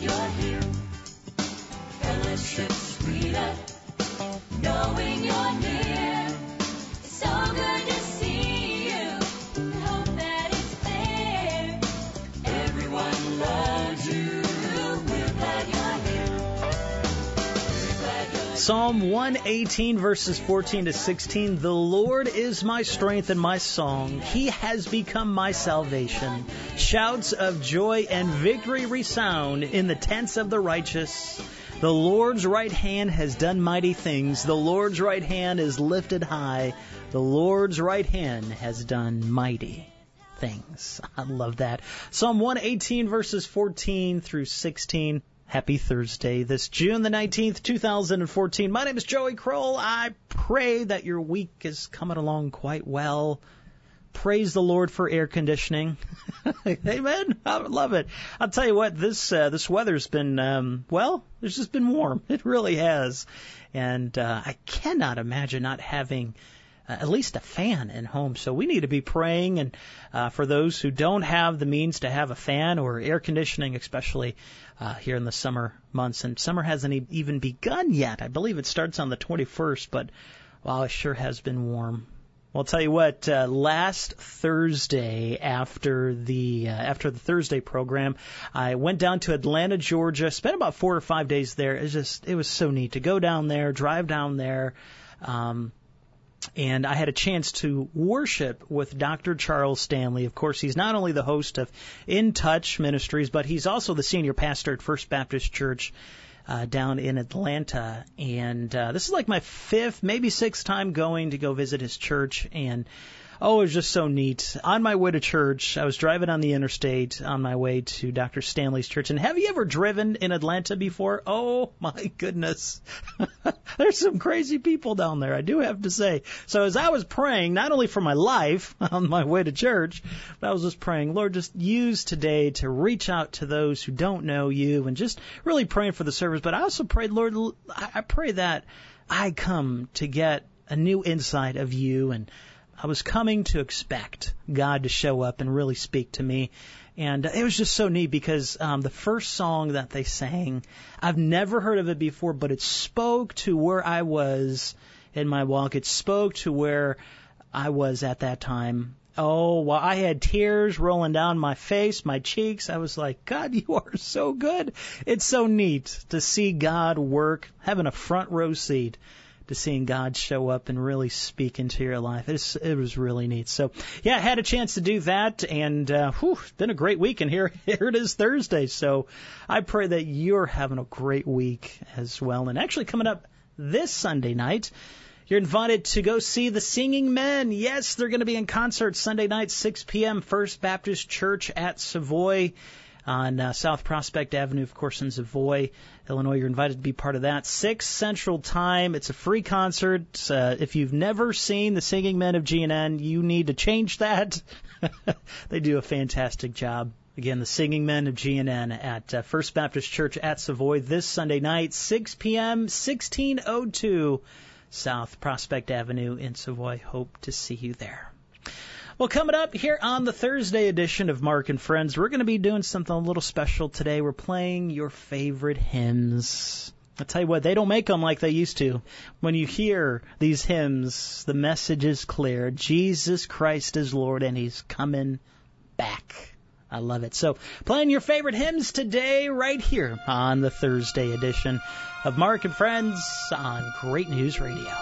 glad you're here. Fellowship sweeter, knowing you're near. It's so good to see you. We hope that it's fair. Everyone loves you. We're glad you're here. We're glad you're here. Psalm 118, verses 14 to 16. The Lord is my strength and my song. He has become my salvation. Shouts of joy and victory resound in the tents of the righteous. The Lord's right hand has done mighty things. The Lord's right hand is lifted high. The Lord's right hand has done mighty things. I love that. Psalm 118, verses 14 through 16. Happy Thursday, this June the 19th, 2014. My name is Joey Kroll. I pray that your week is coming along quite well. Praise the Lord for air conditioning. Amen. I love it. I'll tell you what, this weather's been, it's just been warm. It really has. And I cannot imagine not having at least a fan in home. So we need to be praying, and for those who don't have the means to have a fan or air conditioning, especially here in the summer months. And summer hasn't even begun yet. I believe it starts on the 21st, but wow, it sure has been warm. Well, I'll tell you what, last Thursday after the Thursday program, I went down to Atlanta, Georgia, spent about 4 or 5 days there. It was so neat to go down there, drive down there, and I had a chance to worship with Dr. Charles Stanley. Of course, he's not only the host of In Touch Ministries, but he's also the senior pastor at First Baptist Church down in Atlanta. And this is like my 5th, maybe 6th time going to go visit his church. And it was just so neat. On my way to church, I was driving on the interstate on my way to Dr. Stanley's church. And have you ever driven in Atlanta before? Oh, my goodness. There's some crazy people down there, I do have to say. So as I was praying, not only for my life on my way to church, but I was just praying, Lord, just use today to reach out to those who don't know you, and just really praying for the service. But I also prayed, Lord, I pray that I come to get a new insight of you, and I was coming to expect God to show up and really speak to me. And it was just so neat because the first song that they sang, I've never heard of it before, but it spoke to where I was in my walk. It spoke to where I was at that time. Oh, well, I had tears rolling down my face, my cheeks. I was like, God, you are so good. It's so neat to see God work, having a front row seat to seeing God show up and really speak into your life. It was really neat. So, yeah, I had a chance to do that, and it's been a great week, and here it is Thursday. So I pray that you're having a great week as well. And actually coming up this Sunday night, you're invited to go see the Singing Men. Yes, they're going to be in concert Sunday night, 6 p.m., First Baptist Church at Savoy on South Prospect Avenue, of course, in Savoy, Illinois. You're invited to be part of that. 6 Central Time. It's a free concert. If you've never seen the Singing Men of GNN, you need to change that. They do a fantastic job. Again, the Singing Men of GNN at First Baptist Church at Savoy this Sunday night, 6 p.m., 1602 South Prospect Avenue in Savoy. Hope to see you there. Well, coming up here on the Thursday edition of Mark and Friends, we're going to be doing something a little special today. We're playing your favorite hymns. I'll tell you what, they don't make them like they used to. When you hear these hymns, the message is clear. Jesus Christ is Lord, and He's coming back. I love it. So, playing your favorite hymns today right here on the Thursday edition of Mark and Friends on Great News Radio.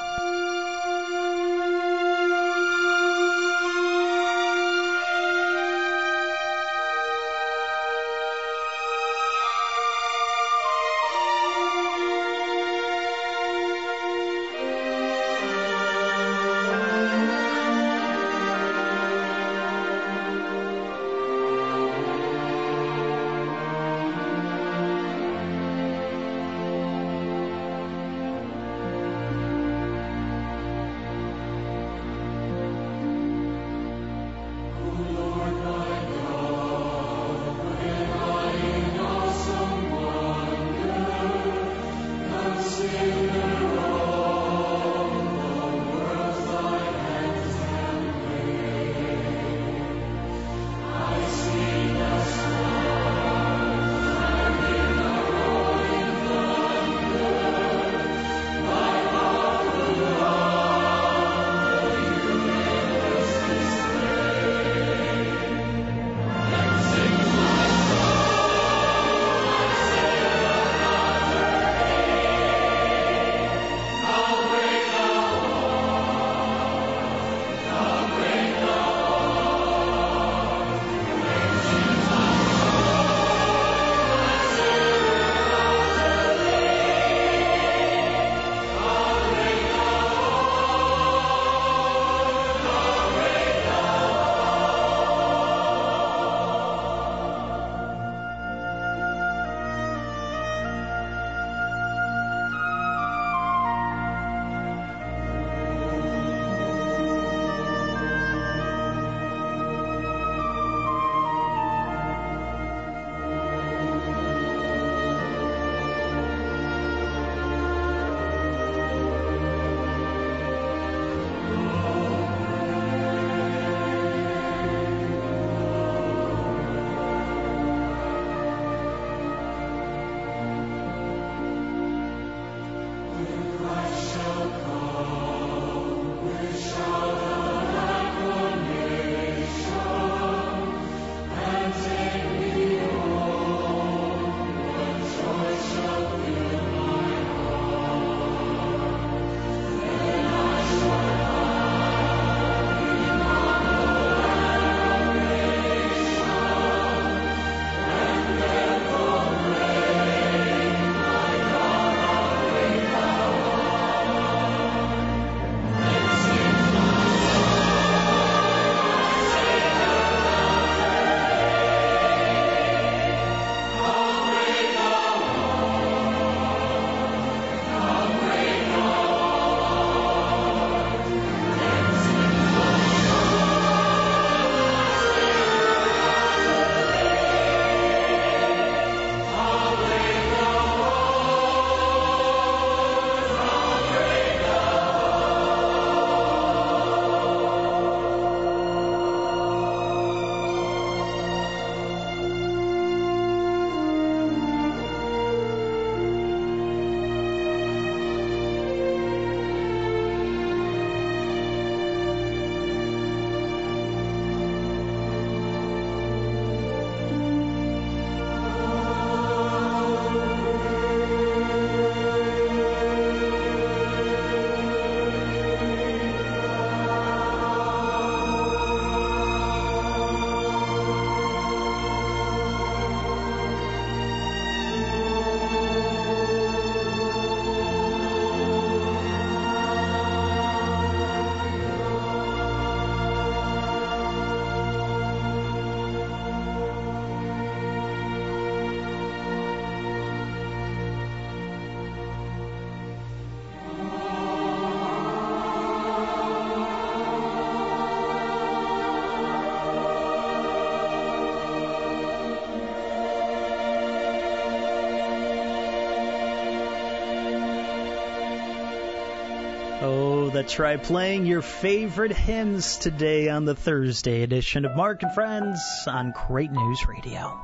Oh, that's right. Playing your favorite hymns today on the Thursday edition of Mark and Friends on Great News Radio.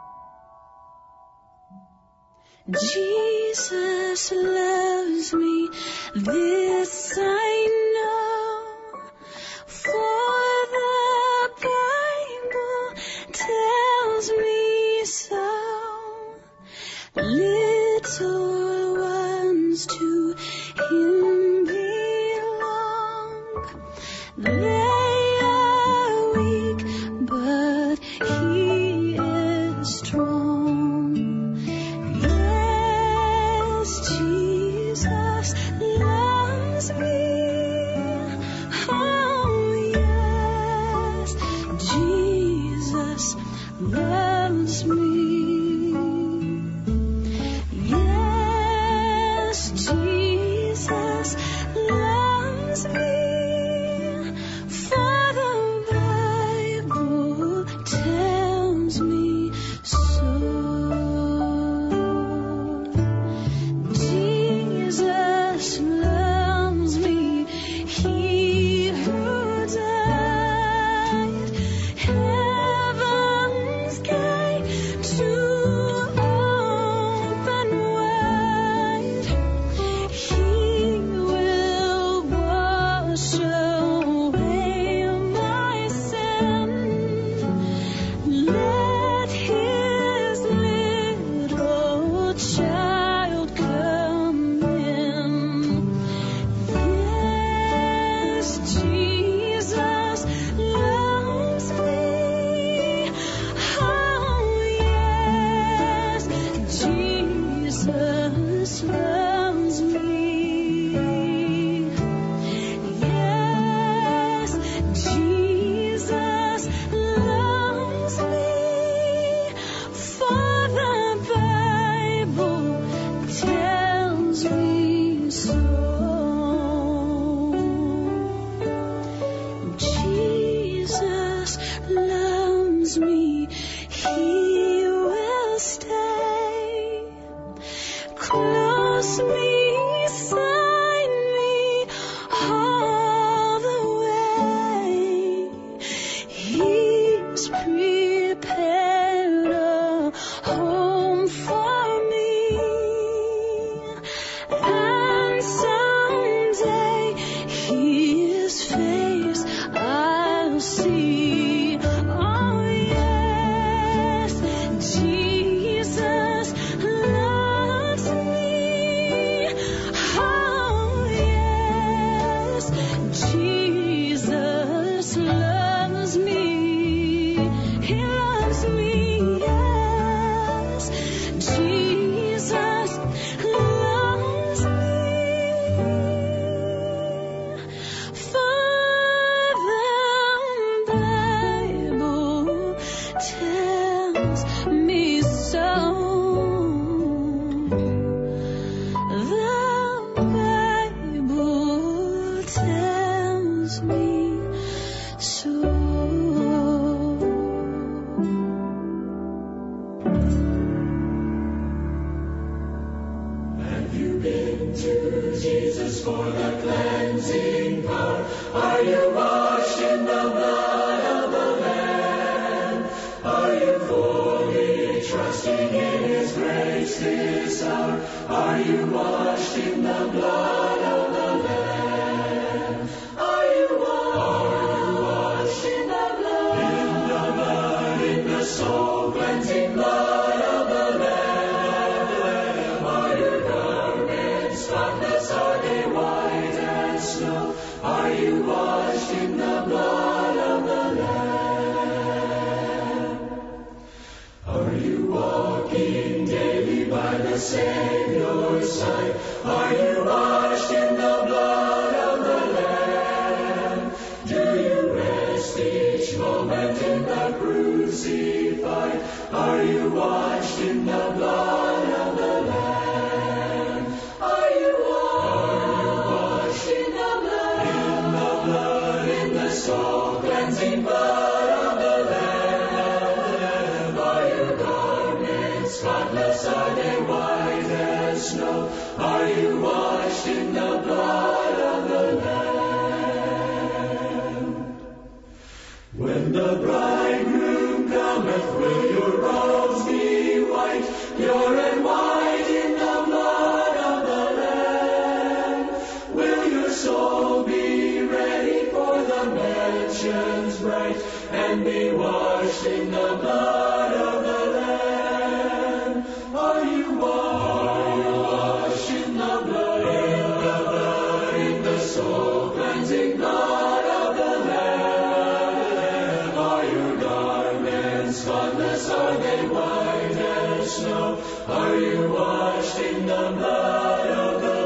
Jesus loves me, this I know, for the Bible tells me so. Little ones to Him belong. They are weak, but He is strong. Yes, Jesus loves me. Oh, yes, Jesus loves me. Yes, Jesus loves me. For the Bible tells me so. Jesus loves me. He who died, heaven's gate to open wide. He will wash away my sin. Let His little child come in. Yes, Jesus loves me. Oh, yes, Jesus loves me. Yes, Jesus loves me. For the Bible tells me so. Jesus loves me. He will stay close beside me all the way. He's prepared a home for me, and someday His face I'll see. Oh, yes, Jesus loves me. Oh, yes, Jesus loves me. He loves me. Yes, Jesus loves me. For the Bible tells me so. The Bible tells me so. Have you been to Jesus for the cleansing power? Are you washed in the blood of the Lamb? Are you fully trusting in His grace this hour? Are you washed in the blood of the Lamb? Are you washed in the blood? In the blood, in the soul cleansing blood of the Lamb. Are your garments spotless? Are they white as snow? Are you washed in the blood of the Lamb? Are you walking daily by the Savior's side? Are you washed in the blood of the Lamb? Do you rest each moment in the crucified? Are you washed in the blood of the Lamb? Are you washed in the blood? In the blood, in the soul cleansing blood of the Lamb. Are your garments spotless? Are they white as snow? Are you washed in the blood of the Lamb? When the bridegroom cometh, will your robes be white, pure and white in the blood of the Lamb? Will your soul be ready for the mansions bright, and be washed in the blood of the Lamb? Are you washed in the blood, in the soul cleansing blood of the Lamb? Are your garments spotless? Are they white as snow? Are you washed in the blood of the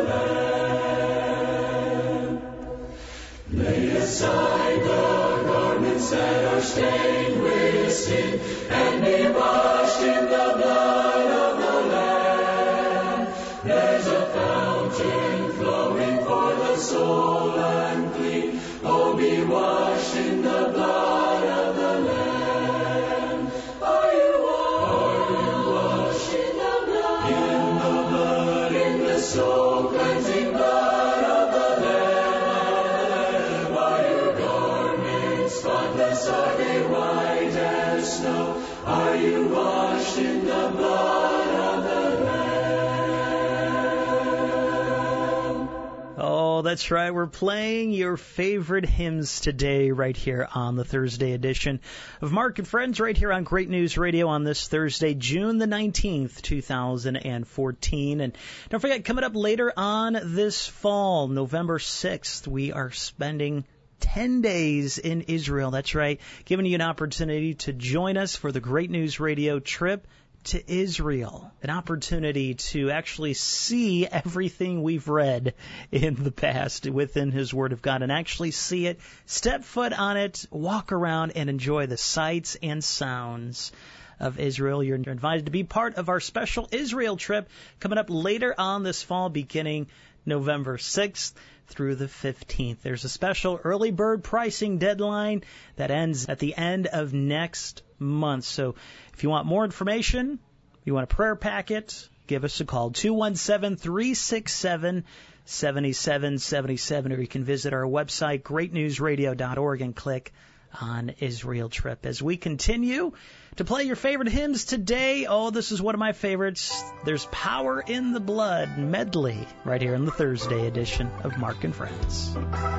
Lamb? Lay aside the garments that are stained with sin, and be washed in the blood of the Lamb. There's a fountain flowing for the soul unclean. Oh, be washed in the blood of the Lamb. Are you washed in the blood? In the blood, in the soul cleansing blood of the Lamb. Are your garments spotless? Are they white as snow? Are you washed in the blood of the Lamb? Oh, that's right. We're playing your favorite hymns today right here on the Thursday edition of Mark and Friends right here on Great News Radio on this Thursday, June the 19th, 2014. And don't forget, coming up later on this fall, November 6th, we are spending 10 days in Israel. That's right. Giving you an opportunity to join us for the Great News Radio trip to Israel. An opportunity to actually see everything we've read in the past within His Word of God and actually see it, step foot on it, walk around and enjoy the sights and sounds of Israel. You're invited to be part of our special Israel trip coming up later on this fall, beginning November 6th through the 15th. There's a special early bird pricing deadline that ends at the end of next month. So if you want more information, you want a prayer packet, give us a call, 217-367-7777, or you can visit our website, greatnewsradio.org, and click on Israel Trip. As we continue to play your favorite hymns today, oh, this is one of my favorites. There's Power in the Blood medley right here in the Thursday edition of Mark and Friends.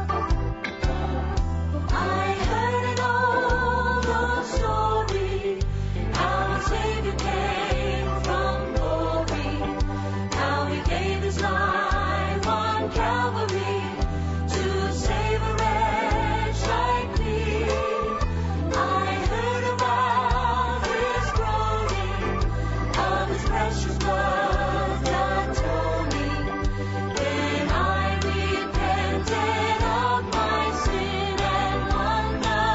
I heard an old story, how our Savior came from glory, how He gave His life on Calvary to save a wretch like me. I heard about His groaning, of His precious blood atoning. Then I repented of my sin and wonder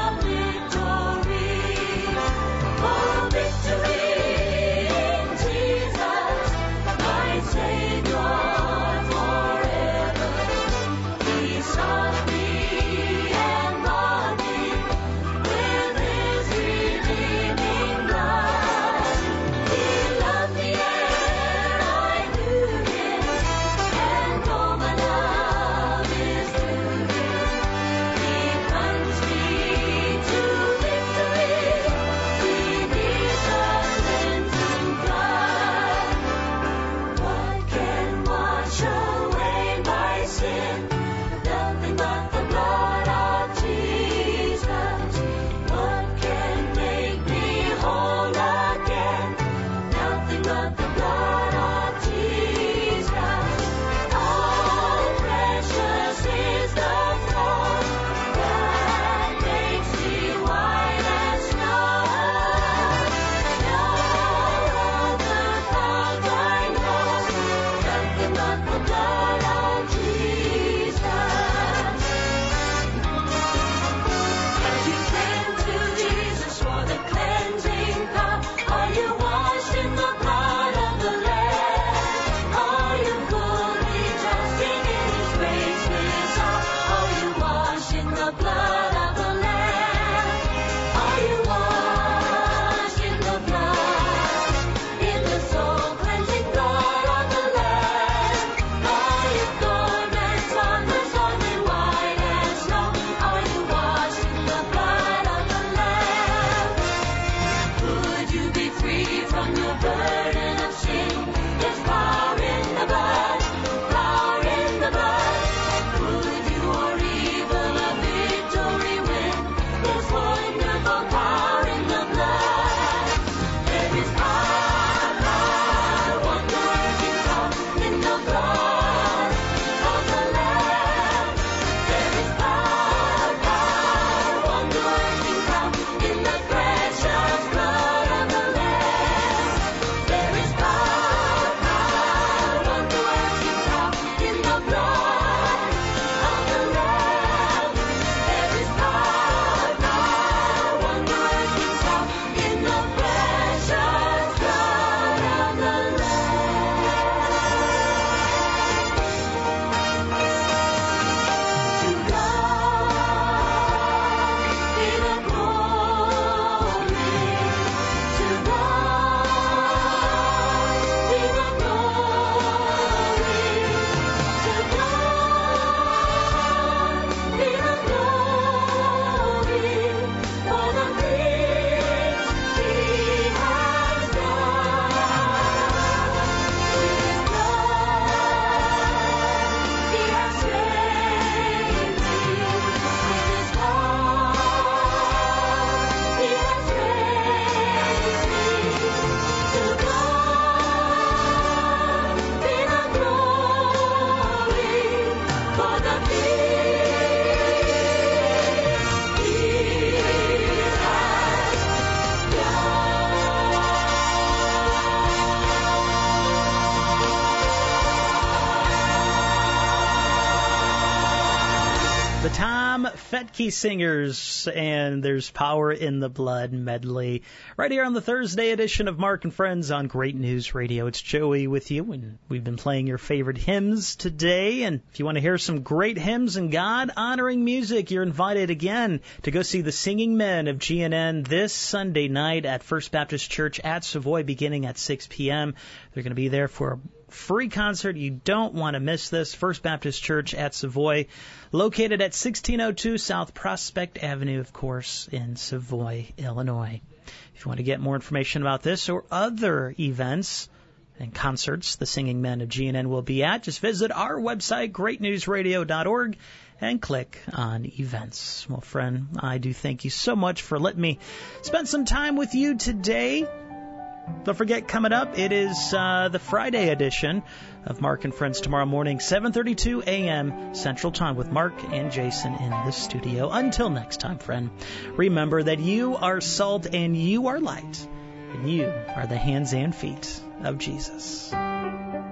Tom Fetke Singers, and There's Power in the Blood medley. Right here on the Thursday edition of Mark and Friends on Great News Radio. It's Joey with you, and we've been playing your favorite hymns today. And if you want to hear some great hymns and God-honoring music, you're invited again to go see the Singing Men of GNN this Sunday night at First Baptist Church at Savoy beginning at 6 p.m. They're going to be there for a free concert. You don't want to miss this. First Baptist Church at Savoy, located at 1602 South Prospect Avenue, of course, in Savoy, Illinois. If you want to get more information about this or other events and concerts the Singing Men of GNN will be at, just visit our website, greatnewsradio.org, and click on events. Well, friend, I do thank you so much for letting me spend some time with you today. Don't forget, coming up, it is the Friday edition of Mark and Friends tomorrow morning, 7:32 a.m. Central Time with Mark and Jason in the studio. Until next time, friend, remember that you are salt and you are light, and you are the hands and feet of Jesus.